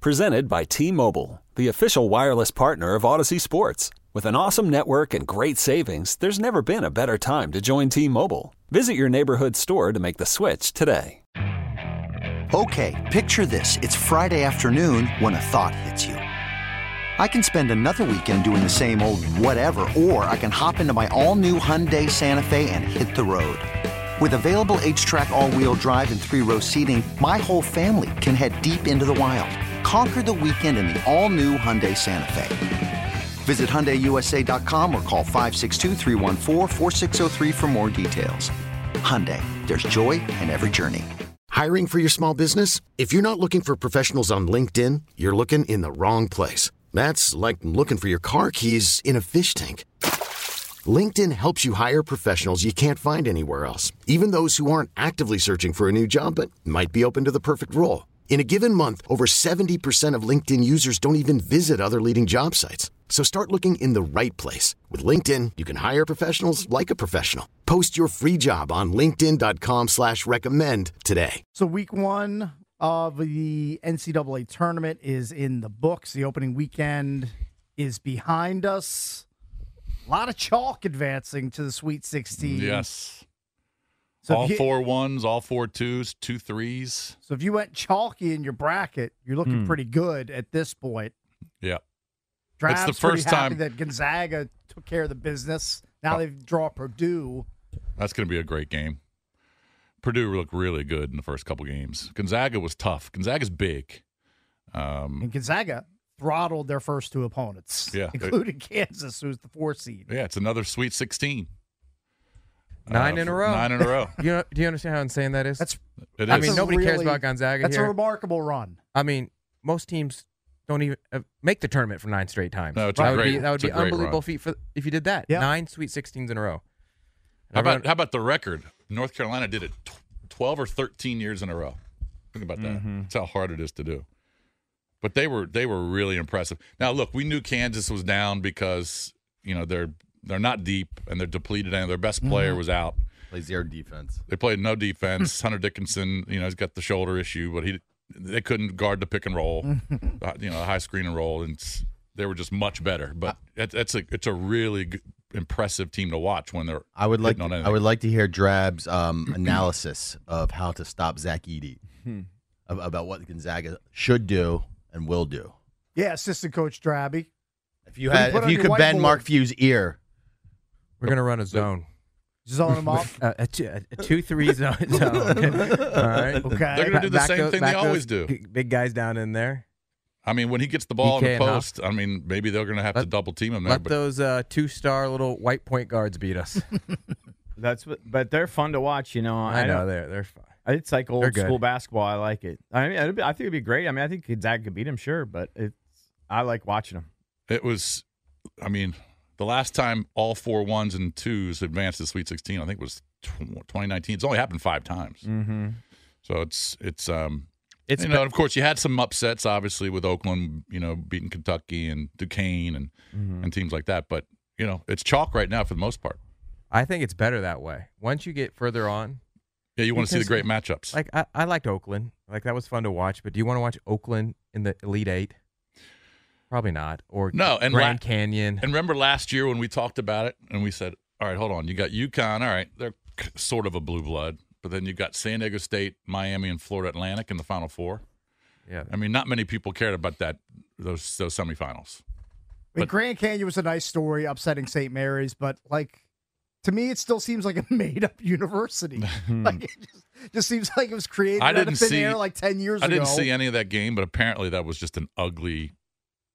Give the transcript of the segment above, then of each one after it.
Presented by T-Mobile, the official wireless partner of Odyssey Sports. With an awesome network and great savings, there's never been a better time to join T-Mobile. Visit your neighborhood store to make the switch today. Okay, picture this. It's Friday afternoon when a thought hits you. I can spend another weekend doing the same old whatever, or I can hop into my all-new Hyundai Santa Fe and hit the road. With available H-Track all-wheel drive and 3-row seating, my whole family can head deep into the wild. Conquer the weekend in the all-new Hyundai Santa Fe. Visit HyundaiUSA.com or call 562-314-4603 for more details. Hyundai, there's joy in every journey. Hiring for your small business? If you're not looking for professionals on LinkedIn, you're looking in the wrong place. That's like looking for your car keys in a fish tank. LinkedIn helps you hire professionals you can't find anywhere else, even those who aren't actively searching for a new job but might be open to the perfect role. In a given month, over 70% of LinkedIn users don't even visit other leading job sites. So start looking in the right place. With LinkedIn, you can hire professionals like a professional. Post your free job on linkedin.com/recommend today. So week one of the NCAA tournament is in the books. The opening weekend is behind us. A lot of chalk advancing to the Sweet 16. Yes. So all 4 1s, all 4 2s, 2 3s. So if you went chalky in your bracket, you're looking pretty good at this point. Yeah. Drab's it's the first pretty happy time that Gonzaga took care of the business. Now they draw Purdue. That's going to be a great game. Purdue looked really good in the first couple games. Gonzaga was tough. Gonzaga's big. And Gonzaga throttled their first 2 opponents, including Kansas, who's the 4 seed. Yeah, it's another Sweet 16. 9 in a row. 9 in a row. Do you understand how insane that is? It I is. mean, nobody cares about Gonzaga That's here. a remarkable run. I mean, most teams don't even make the tournament for 9 straight times. No, it's that a great, that would be it's a great unbelievable run. feat if you did that. Yep. 9 Sweet 16s in a row. How about the record? North Carolina did it 12 or 13 years in a row. Think about that. That's how hard it is to do. But they were really impressive. Now, look, we knew Kansas was down because they're not deep and they're depleted and their best player was out. Plays zero defense. They played no defense. Hunter Dickinson, he's got the shoulder issue, but they couldn't guard the pick and roll, high screen and roll, and they were just much better. But it's a really impressive team to watch when they're. I would like to hear Drab's analysis of how to stop Zach Edey, about what Gonzaga should do and will do. Yeah, assistant coach Drabby. If you could bend Mark Few's ear, we're gonna run a zone. Zone them up. A 2-3 zone. All right. Okay. They're going to do the same thing they always do. Big guys down in there. I mean, when he gets the ball in DK the post, I mean, maybe they're going to have to double team him there. Let those 2-star little white point guards beat us. But they're fun to watch. I know they're fun. It's like old school basketball. I like it. I mean, I think it'd be great. I mean, I think Gonzaga could beat him, sure, but I like watching them. It was, the last time all 4 1s and 2s advanced to the Sweet 16, I think was 2019. It's only happened 5 times. Mm-hmm. So it's of course you had some upsets obviously with Oakland, beating Kentucky and Duquesne and teams like that, but it's chalk right now for the most part. I think it's better that way. Once you get further on, yeah, you want to see the great matchups. Like I liked Oakland, like that was fun to watch. But do you want to watch Oakland in the Elite 8? Probably not. Or no, and Grand Canyon. And remember last year when we talked about it and we said, all right, hold on. You got UConn. All right, they're sort of a blue blood. But then you've got San Diego State, Miami, and Florida Atlantic in the Final Four. Yeah. I mean, not many people cared about those semifinals. Grand Canyon was a nice story, upsetting St. Mary's. But, to me, it still seems like a made-up university. It just seems like it was created out of thin air 10 years ago. I didn't see any of that game, but apparently that was just an ugly –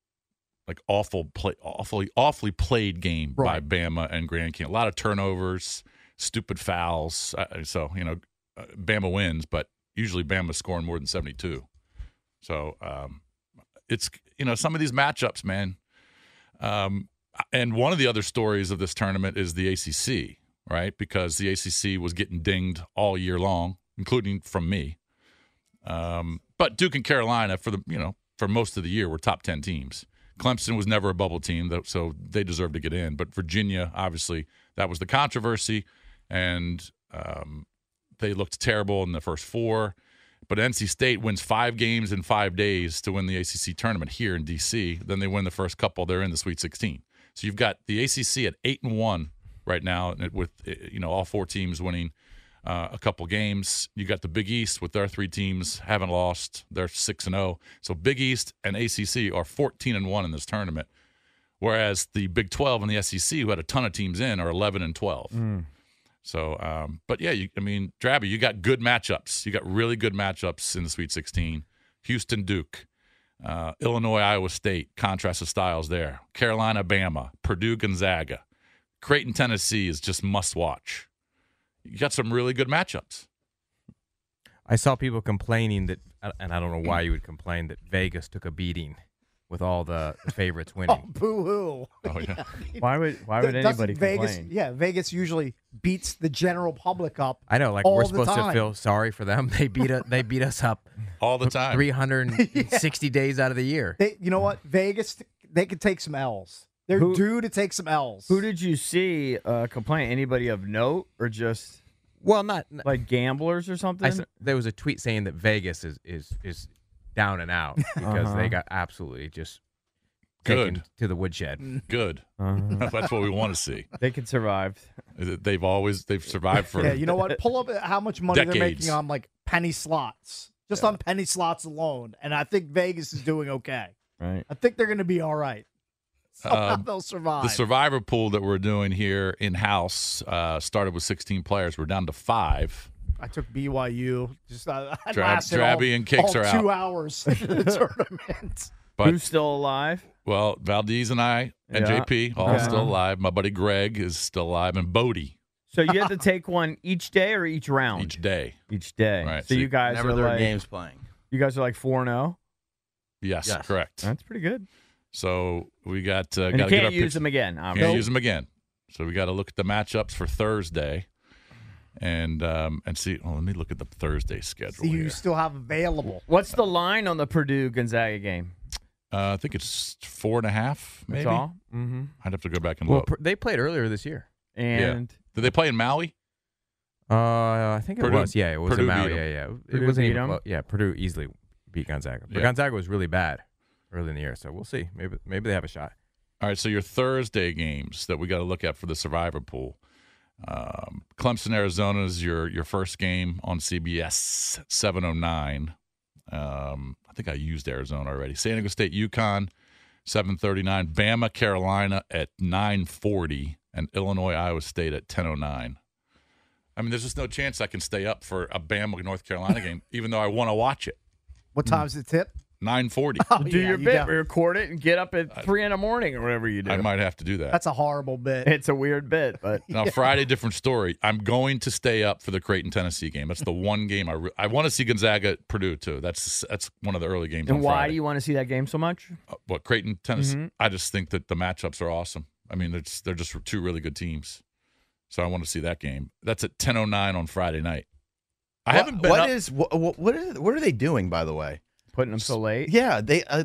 awfully played game by Bama and Grand Canyon. A lot of turnovers, stupid fouls. Bama wins, but usually Bama's scoring more than 72. So it's some of these matchups, man. And one of the other stories of this tournament is the ACC, right? Because the ACC was getting dinged all year long, including from me. But Duke and Carolina for most of the year were top 10 teams. Clemson was never a bubble team, so they deserved to get in. But Virginia, obviously, that was the controversy, and they looked terrible in the first 4. But NC State wins 5 games in 5 days to win the ACC tournament here in D.C. Then they win the first couple. They're in the Sweet 16. So you've got the ACC at 8-1 right now, with all 4 teams winning a couple games. You got the Big East with their 3 teams haven't lost. They're 6-0. So Big East and ACC are 14-1 in this tournament, whereas the Big 12 and the SEC, who had a ton of teams in, are 11-12. So, but yeah, Drabby, you got good matchups. You got really good matchups in the Sweet 16. Houston, Duke, Illinois, Iowa State, contrast of styles there. Carolina, Bama, Purdue, Gonzaga. Creighton, Tennessee is just must watch. You got some really good matchups. I saw people complaining that, and I don't know why you would complain, that Vegas took a beating with all the favorites winning. Oh, boo-hoo. Oh, yeah. Why would anybody complain? Vegas usually beats the general public up. I know, like all we're the supposed to time. feel sorry for them. They beat us up All the time. 360 days out of the year. You know what? Vegas, they could take some L's. They're due to take some L's. Who did you see complain? Anybody of note, or just Well, not like gamblers or something? there was a tweet saying that Vegas is down and out because they got absolutely just taken Good. to the woodshed. Good. That's what we want to see. They could survive. They've survived for Yeah, you know what? Pull up how much money they're decades. making on like penny slots, just on penny slots alone, and I think Vegas is doing okay. Right. I think they're going to be all right. Somehow they'll survive. The survivor pool that we're doing here in-house started with 16 players. We're down to 5. I took BYU. Just I Drabby and Cakes are out. 2 hours in the tournament. But, Who's still alive? well, Valdez and I and Yeah. JP all still alive. My buddy Greg is still alive, and Bodie So you had to take one each day or each round? each day. Each day. Right. So So you guys Whenever are there are like games playing. you guys are like 4-0. Yes, Yes. correct. That's pretty good. So we got And got you to get can't our use picks. them again. Can't Obviously. use them again. So we got to look at the matchups for Thursday, and see. Well, let me look at the Thursday schedule See who here. you still have available. What's the line on the Purdue Gonzaga game? I think it's 4.5. Maybe. That's all. Mm-hmm. I'd have to go back and Well, look. they played earlier this year. And Did they play in Maui? I think it Purdue- was. Yeah, it was Purdue a Maui. beat 'em. Yeah. Purdue It wasn't beat even 'em? close. Yeah, Purdue easily beat Gonzaga. But Yeah. Gonzaga was really bad early in the year, so we'll see. Maybe they have a shot. All right, so your Thursday games that we got to look at for the survivor pool. Clemson, Arizona is your first game on CBS, 7:09. I think I used Arizona already. San Diego State, UConn, 7:39. Bama, Carolina at 9:40, and Illinois, Iowa State at 10:09. I mean, there's just no chance I can stay up for a Bama North Carolina game, even though I want to watch it. What time's the tip? 9:40. Oh, do yeah, your you bit, got- record it, and get up at 3 in the morning or whatever you do. I might have to do that. That's a horrible bit. It's a weird bit, but Now, Friday, different story. I'm going to stay up for the Creighton, Tennessee game. That's the one game I want to see Gonzaga Purdue too. That's one of the early games. and on why Friday. do you want to see that game so much? What Creighton, Tennessee? I just think that the matchups are awesome. I mean, they're just 2 really good teams. So I want to see that game. That's at 10:09 on Friday night. I haven't been up. What are they doing, by the way? Putting them so late. Yeah, they I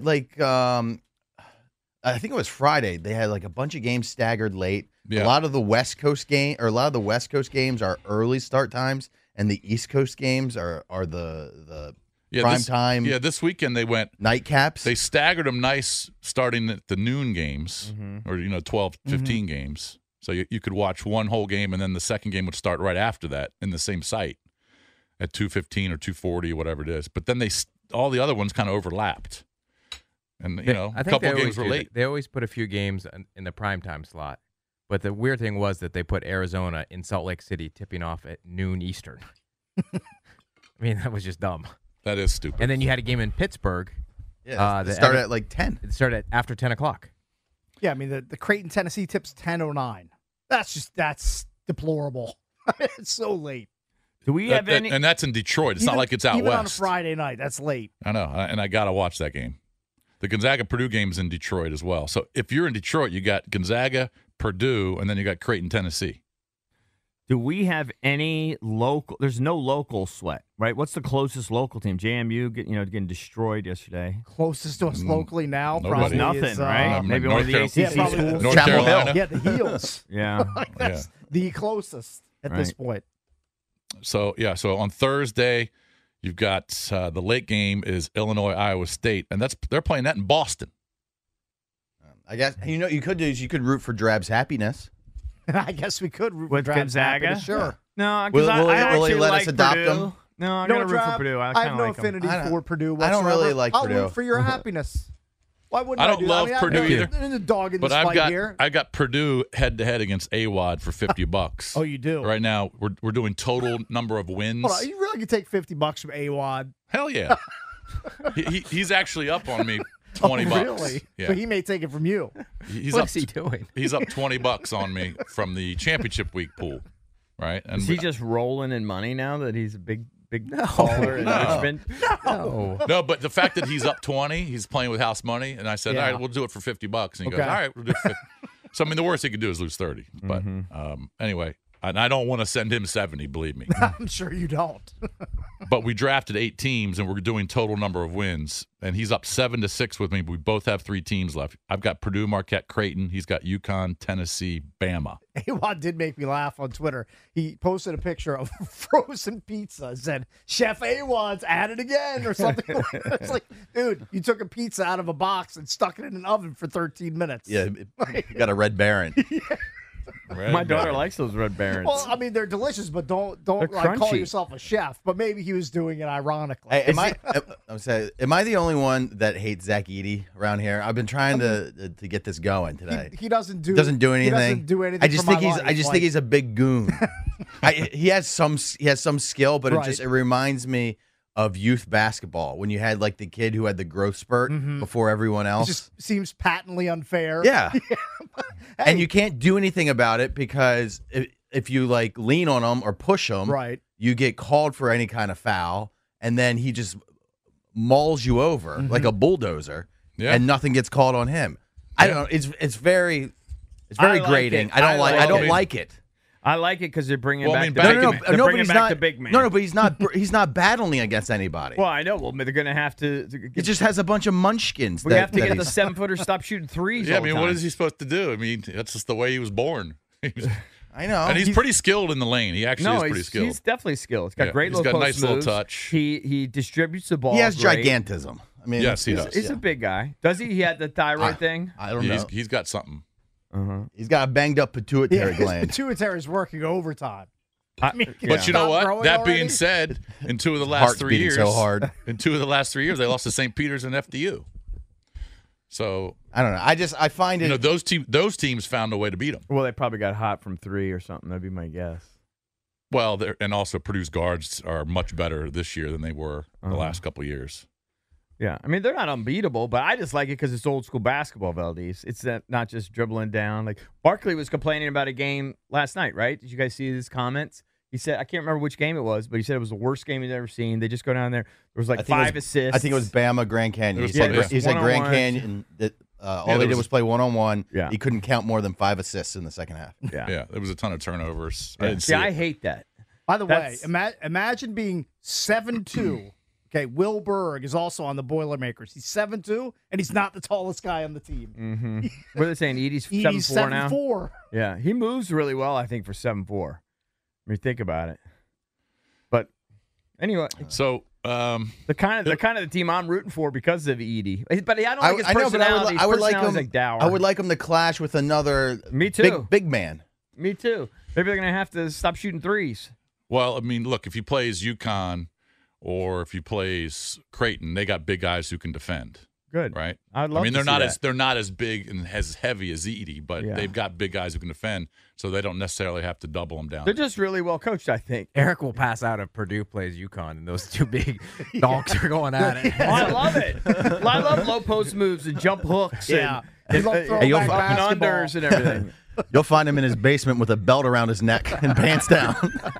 think it was Friday. They had like a bunch of games staggered late. Yeah. A lot of the West Coast games are early start times, and the East Coast games are the prime time. Yeah, this weekend they went. Nightcaps. They staggered them nice, starting at the noon games, or 12, 15 games. So you could watch one whole game, and then the second game would start right after that in the same site at 2:15 or 2:40 or whatever it is. But then all the other ones kind of overlapped, and I a think couple they games always were do late. that. They always put a few games in the primetime slot. But the weird thing was that they put Arizona in Salt Lake City tipping off at noon Eastern. I mean, that was just dumb. That is stupid. And then you had a game in Pittsburgh. Yeah, the it started at like 10. It started after 10 o'clock. Yeah, I mean the Creighton, Tennessee tip's 10:09. That's deplorable. It's so late. Do we have any? And that's in Detroit. It's not like it's out even west. on a Friday night. That's late. I know, and I got to watch that game. The Gonzaga Purdue game's in Detroit as well. So if you're in Detroit, you got Gonzaga, Purdue, and then you got Creighton, Tennessee. Do we have any local? There's no local sweat, right? What's the closest local team? JMU getting destroyed yesterday. Closest to us locally now, Nobody. probably Nothing, is, right? Maybe one of the North ACC Carolina. schools. North Chapel Hill. Carolina. Yeah, the Heels. Yeah. That's the closest at this point. So on Thursday, You've got the late game is Illinois-Iowa State, and they're playing that in Boston. I guess you could do is you could root for Drab's happiness. I guess we could root With for Drab's Gonzaga? happiness, sure. No, Will because he actually let us like adopt Purdue. him? No, I'm No, going to root Drab, for Purdue. I kinda have no like 'em. affinity I don't- for Purdue I whatsoever. don't really like I'll Purdue. root for your happiness. Why wouldn't I I don't do love that? Purdue either. I'm the dog in But this I've fight got here. I got Purdue head-to-head against AWOD for $50. Oh, you do? Right now, we're doing total number of wins. Hold on, you really could take $50 from AWOD. Hell yeah. He's actually up on me $20. Really? Yeah. So he may take it from you. He's What up, is he doing? He's up $20 on me from the championship week pool, right? And Is he just rolling in money now that he's a big caller in Richmond? no, but the fact that he's up 20, he's playing with house money, and I said, Yeah. all right, we'll do it for $50, and he goes, Okay. all right, we'll do it for 50. So I mean, the worst he could do is lose 30. But anyway, and I don't want to send him 70, believe me. I'm sure you don't. But we drafted 8 teams, and we're doing total number of wins. And he's up 7-6 with me. We both have 3 teams left. I've got Purdue, Marquette, Creighton. He's got UConn, Tennessee, Bama. AWOD did make me laugh on Twitter. He posted a picture of frozen pizza and said, Chef AWOD's at it again, or something. It's like, dude, you took a pizza out of a box and stuck it in an oven for 13 minutes. Yeah, you got a Red Baron. My daughter likes those Red Barons. Well, I mean, they're delicious, but don't They're like, call crunchy. yourself a chef. But maybe he was doing it ironically. Hey, am I the only one that hates Zach Edey around here? I've been trying to get this going today. He doesn't do anything. He doesn't do anything. I just for think my he's life. I just Like, think he's a big goon. He has some skill, but Right. it reminds me of youth basketball when you had like the kid who had the growth spurt before everyone it else. just seems patently unfair. Yeah. Hey, And you can't do anything about it because if you like lean on him or push him, right. you get called for any kind of foul, and then he just mauls you over like a bulldozer, Yeah. and nothing gets called on him. I don't know. It's very I like grating. it. I don't I like. like I don't it. like it. I like it because they're bringing Well, I back mean, the back big in- man. They're but bringing he's back not the big man. No, but he's not. He's not battling against anybody. Well, I know. Well, they're going to have to. He just has a bunch of munchkins. We that, have to that get the he's- 7-footer stop shooting threes. Yeah, I all the mean, what time. is he supposed to do? I mean, that's just the way he was born. I know. And he's pretty skilled in the lane. He actually No, is pretty skilled. he's definitely skilled. He's got Yeah, great he's little got a post nice little moves. touch. He distributes the ball. he has great. gigantism. I mean, Yes, he he's- does. He's a big guy. Does he? He had the thyroid thing. I don't know. He's got something. He's got a banged up Yeah, pituitary his gland. pituitary is working overtime. But you Stop know what? growing That being already? said, in 2 of the last Heart's 3 beating years, so hard. in 2 of the last 3 years, they lost to St. Peter's and FDU. So I don't know. I find it. you know those teams found a way to beat them. Well, they probably got hot from 3 or something. That'd be my guess. Well, and also Purdue's guards are much better this year than they were the last couple of years. Yeah, I mean they're not unbeatable, but I just like it because it's old school basketball, Valdez. It's not just dribbling down. Like Barkley was complaining about a game last night, right? Did you guys see his comments? He said I can't remember which game it was, but he said it was the worst game he's ever seen. They just go down there. There was like I think 5 assists. I think it was Bama Grand Canyon. It was He said, probably- he said Grand One-on-ones. Canyon. That all there they did was- was play 1-on-1. Yeah. He couldn't count more than 5 assists in the second half. Yeah. Yeah, there was a ton of turnovers. I Yeah. didn't See, see I it. hate that. By the way, That's- imagine being 7'2". Okay, Will Berg is also on the Boilermakers. He's 7'2", and he's not the tallest guy on the team. Mm-hmm. What are they saying? Edie's He's 7'4" now. 7'4". Yeah, he moves really well, I think, for 7'4". I mean, think about it. But anyway, So the kind of the team I'm rooting for because of Edie. But I don't like his I know, but personality. I would like His him. like dour. I would like him to clash with another. Me too. Big man. Me too. Maybe they're gonna have to stop shooting threes. well, I mean, look, if he plays UConn or if he plays Creighton, they got big guys who can defend. Good. Right. I'd love I mean, to they're see not that. as big and as heavy as Edie, but Yeah. they've got big guys who can defend, so they don't necessarily have to double them down. They're just really well coached, I think. Eric will pass out if Purdue plays UConn, and those two big dogs are going at it. Oh, I love it. I love low post moves and jump hooks. Yeah. And, He loves Hey, you'll- throwback up and basketball. unders and everything. You'll find him in his basement with a belt around his neck and pants down.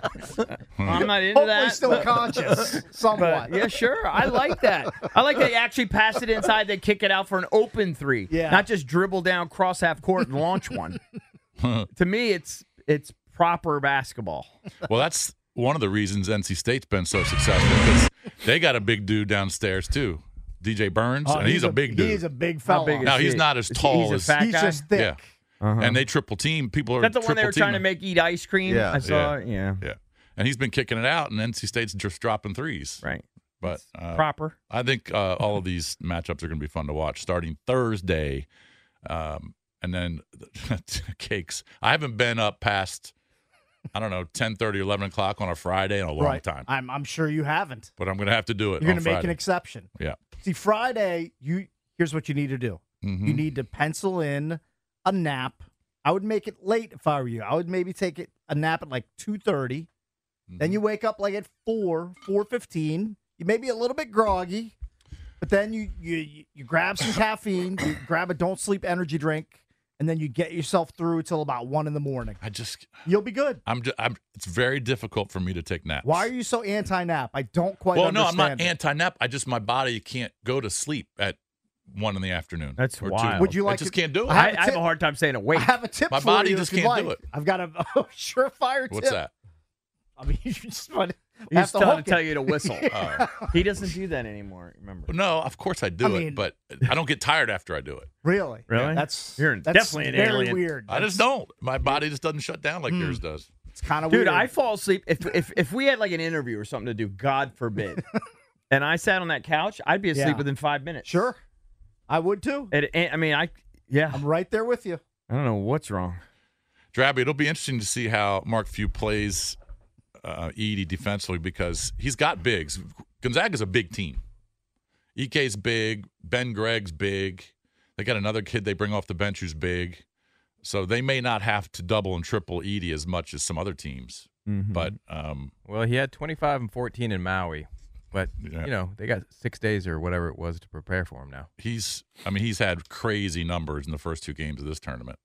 I'm not into Hopefully that. still but- conscious, somewhat. But yeah, sure. I like that. I like that you actually pass it inside, they kick it out for an open three. Yeah. Not just dribble down cross half court and launch one. To me, it's proper basketball. Well, that's one of the reasons NC State's been so successful because they got a big dude downstairs too, DJ Burns, Oh, and he's a big dude. He's a big fella. big is Now he? he's not as Is he- tall he's a as fat He's guy? just thick. yeah, and they triple team. People are Is that the one they triple were trying to teaming. make eat ice cream? Yeah. I saw it. Yeah. Yeah, and he's been kicking it out, and NC State's just dropping threes. Right. But proper. I think all of these matchups are going to be fun to watch starting Thursday. And then cakes. I haven't been up past, 10:30, 11 o'clock on a Friday in a long time. I'm sure you haven't. But I'm going to have to do it. You're going to make an exception. Yeah. See, Friday, here's what you need to do. Mm-hmm. You need to pencil in a nap. I would make it late if I were you. I would maybe take a nap at like 2:30. Then you wake up like at 4:15. You may be a little bit groggy, but then you grab some caffeine, you grab a don't sleep energy drink, and then you get yourself through till about 1 a.m. You'll be good. It's very difficult for me to take naps. Why are you so anti-nap? I don't quite understand. Well, no, I'm not anti-nap. My body can't go to sleep at 1 p.m. That's or wild. 2. Would you like I just to- can't do it. I have a hard time saying awake. I have a tip My for body you just if you'd can't do like. it. I've got a surefire tip. What's that? I mean, you just want to He's have to trying hook to tell it. you to whistle. He doesn't do that anymore, remember? No, of course I do mean- it, but I don't get tired after I do it. Really? Really? That's You're definitely an very alien. weird. I just don't. My body just doesn't shut down like yours does. It's kind of Dude, weird. I fall asleep. If we had like an interview or something to do, God forbid, and I sat on that couch, I'd be asleep Yeah. within 5 minutes. Sure. I would too. I'm right there with you. I don't know what's wrong. Drabby, it'll be interesting to see how Mark Few plays Edey defensively because he's got bigs. Gonzaga's a big team. EK's big. Ben Gregg's big. They got another kid they bring off the bench who's big. So they may not have to double and triple Edey as much as some other teams. Mm-hmm. But Well, he had 25 and 14 in Maui. But, Yeah. they got 6 days or whatever it was to prepare for him now. he's had crazy numbers in the first 2 games of this tournament.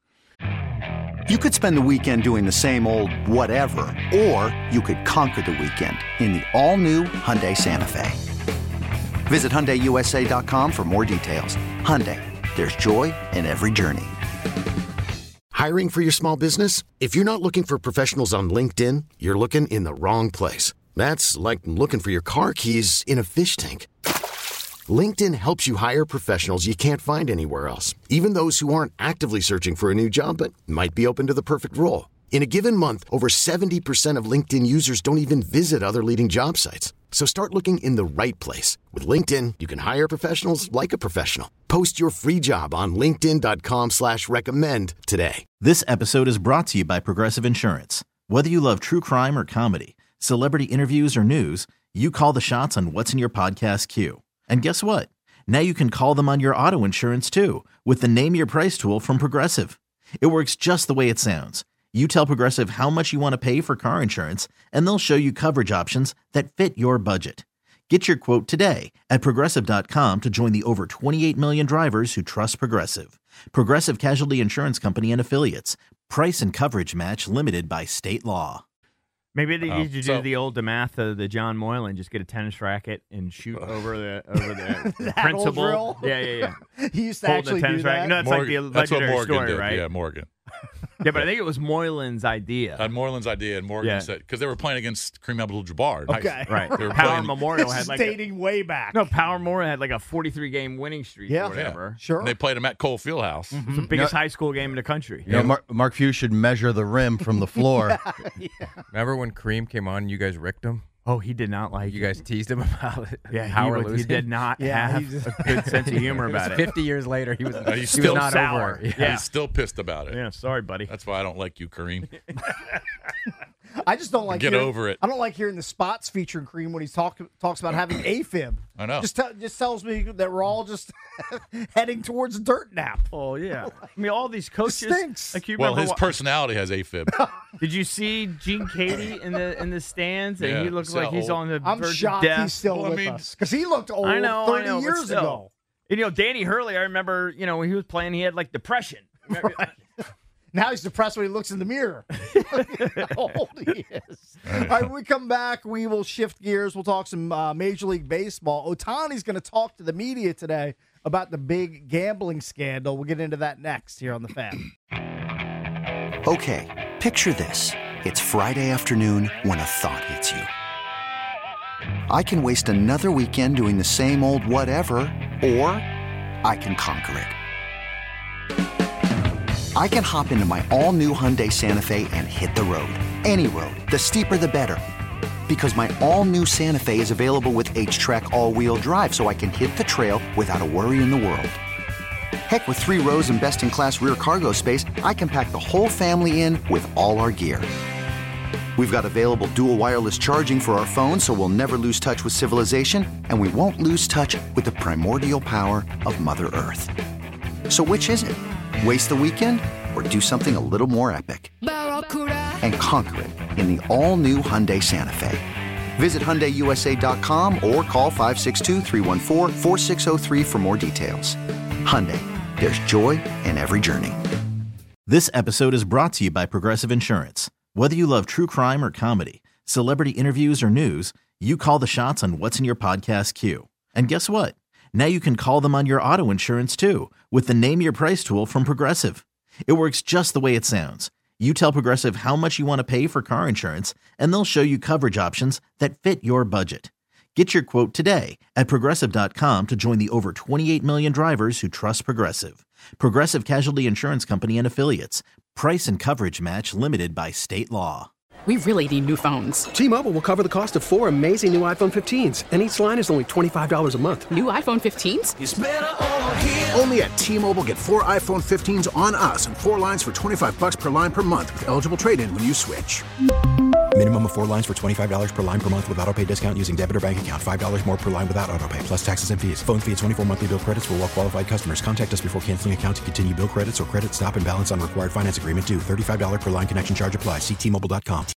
You could spend the weekend doing the same old whatever, or you could conquer the weekend in the all-new Hyundai Santa Fe. Visit HyundaiUSA.com for more details. Hyundai, there's joy in every journey. Hiring for your small business? If you're not looking for professionals on LinkedIn, you're looking in the wrong place. That's like looking for your car keys in a fish tank. LinkedIn helps you hire professionals you can't find anywhere else, even those who aren't actively searching for a new job but might be open to the perfect role. In a given month, over 70% of LinkedIn users don't even visit other leading job sites. So start looking in the right place. With LinkedIn, you can hire professionals like a professional. Post your free job on linkedin.com/recommend today. This episode is brought to you by Progressive Insurance. Whether you love true crime or comedy, celebrity interviews or news, you call the shots on what's in your podcast queue. And guess what? Now you can call them on your auto insurance too with the Name Your Price tool from Progressive. It works just the way it sounds. You tell Progressive how much you want to pay for car insurance, and they'll show you coverage options that fit your budget. Get your quote today at Progressive.com to join the over 28 million drivers who trust Progressive. Progressive Casualty Insurance Company and Affiliates. Price and coverage match limited by state law. Maybe they need to do the old DeMath of the John Moylan, just get a tennis racket and shoot over the That principal. old drill? Yeah. He used to Hold actually the tennis do racket. that. No, it's Morgan, like the that's what legendary Morgan story, did. right? Yeah, Morgan. Yeah, but I think it was Moylan's idea. Moreland's idea, and Morgan Yeah. said because they were playing against Kareem Abdul-Jabbar. Okay. Right. They were Power playing- Memorial This had is like dating way back. no Power Memorial had like a 43-game winning streak Yeah. or whatever. Sure. And they played him at Cole Fieldhouse. It's the biggest high school game in the country. Mark Few should measure the rim from the floor. Remember when Kareem came on and you guys ricked him? Oh, he did not like You guys teased him about it. Yeah, power he losing. did not Yeah, have he's- a good sense of humor about it. 50 years later, he was, he was still not sour. over it. Yeah. He's still pissed about it. Yeah, sorry, buddy. That's why I don't like you, Kareem. I just don't like Get hearing- over it. I don't like hearing the spots featuring Kareem when he talks about having AFib. I know. Just tells me that we're all just heading towards a dirt nap. Oh yeah. I mean, all these coaches. stinks. Like, you Well, remember his personality has AFib. Did you see Gene Katie in the stands? And Yeah, he looks so like he's on the I'm verge shocked of death. he's still Well, I with mean- us because he looked old I know, 30 but years still. ago. And, Danny Hurley, I remember, when he was playing, he had like depression. Now he's depressed when he looks in the mirror. How old he is. All right, when we come back, we will shift gears. We'll talk some Major League Baseball. Ohtani's going to talk to the media today about the big gambling scandal. We'll get into that next here on The Fan. Okay, picture this. It's Friday afternoon when a thought hits you. I can waste another weekend doing the same old whatever, or I can conquer it. I can hop into my all-new Hyundai Santa Fe and hit the road. Any road. The steeper, the better. Because my all-new Santa Fe is available with H-Track all-wheel drive, so I can hit the trail without a worry in the world. Heck, with 3 rows and best-in-class rear cargo space, I can pack the whole family in with all our gear. We've got available dual wireless charging for our phones, so we'll never lose touch with civilization, and we won't lose touch with the primordial power of Mother Earth. So which is it? Waste the weekend or do something a little more epic? And conquer it in the all-new Hyundai Santa Fe. Visit HyundaiUSA.com or call 562-314-4603 for more details. Hyundai, there's joy in every journey. This episode is brought to you by Progressive Insurance. Whether you love true crime or comedy, celebrity interviews or news, you call the shots on what's in your podcast queue. And guess what? Now you can call them on your auto insurance too with the Name Your Price tool from Progressive. It works just the way it sounds. You tell Progressive how much you want to pay for car insurance, and they'll show you coverage options that fit your budget. Get your quote today at Progressive.com to join the over 28 million drivers who trust Progressive. Progressive Casualty Insurance Company and Affiliates. Price and coverage match limited by state law. We really need new phones. T-Mobile will cover the cost of 4 amazing new iPhone 15s, and each line is only $25 a month. New iPhone 15s? It's better over here. Only at T-Mobile, get 4 iPhone 15s on us and 4 lines for $25 per line per month with eligible trade-in when you switch. Minimum of 4 lines for $25 per line per month with autopay discount using debit or bank account. $5 more per line without autopay, plus taxes and fees. Phone fee at 24 monthly bill credits for well-qualified customers. Contact us before canceling account to continue bill credits or credit stop and balance on required finance agreement due. $35 per line connection charge applies. See T-Mobile.com.